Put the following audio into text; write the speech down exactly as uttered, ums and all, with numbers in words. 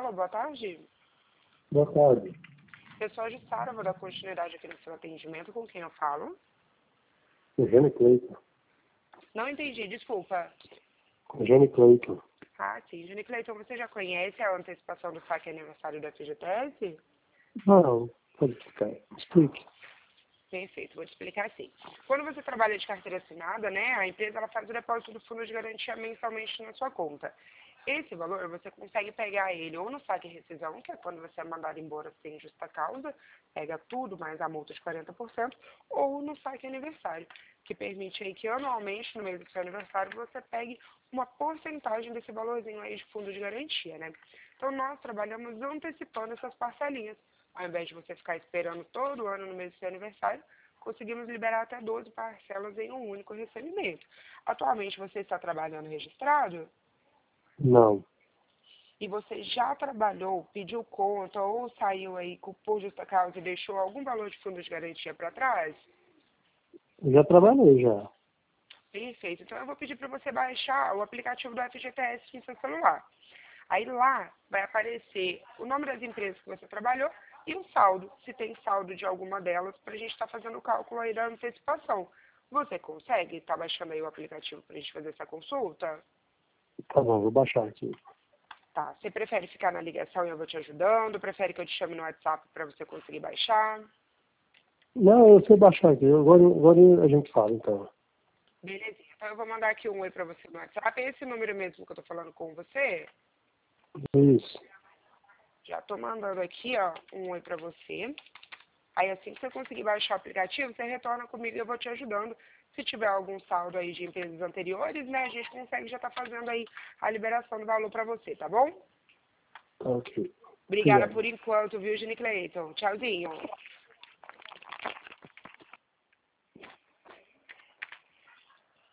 Alô, boa tarde. Boa tarde. Pessoal de Sara, vou dar continuidade aqui no seu atendimento. Com quem eu falo? Eugênio Cleiton. Não entendi, desculpa. Eugênio Cleiton. Ah, sim. Júnior Cleiton, você já conhece a antecipação do saque aniversário da F G T S? Não, pode explicar. Explique. Perfeito, vou te explicar assim. Quando você trabalha de carteira assinada, né, a empresa ela faz o depósito do fundo de garantia mensalmente na sua conta. Esse valor você consegue pegar ele ou no saque e rescisão, que é quando você é mandado embora sem justa causa, pega tudo mais a multa de quarenta por cento, ou no saque aniversário, que permite aí que anualmente, no mês do seu aniversário, você pegue uma porcentagem desse valorzinho aí de fundo de garantia, né? Então nós trabalhamos antecipando essas parcelinhas. Ao invés de você ficar esperando todo ano no mês do seu aniversário, conseguimos liberar até doze parcelas em um único recebimento. Atualmente você está trabalhando registrado? Não. E você já trabalhou, pediu conta ou saiu aí por justa causa e deixou algum valor de fundo de garantia para trás? Eu já trabalhei já. Perfeito. Então eu vou pedir para você baixar o aplicativo do F G T S no seu celular. Aí lá vai aparecer o nome das empresas que você trabalhou e o saldo, se tem saldo de alguma delas, para a gente estar fazendo o cálculo aí da antecipação. Você consegue estar baixando aí o aplicativo para a gente fazer essa consulta? Tá bom, vou baixar aqui. Tá. Você prefere ficar na ligação e eu vou te ajudando? Prefere que eu te chame no WhatsApp para você conseguir baixar? Não, eu sei baixar aqui. Agora, agora a gente fala, então. Belezinha. Então eu vou mandar aqui um oi para você no WhatsApp. É esse número mesmo que eu tô falando com você? Isso. Já tô mandando aqui, ó, um oi para você. Aí assim que você conseguir baixar o aplicativo, você retorna comigo e eu vou te ajudando. Se tiver algum saldo aí de empresas anteriores, né, a gente consegue já estar fazendo aí a liberação do valor para você, tá bom? Ok. Obrigada Obrigado. por enquanto, viu, Gini Cleiton? Tchauzinho.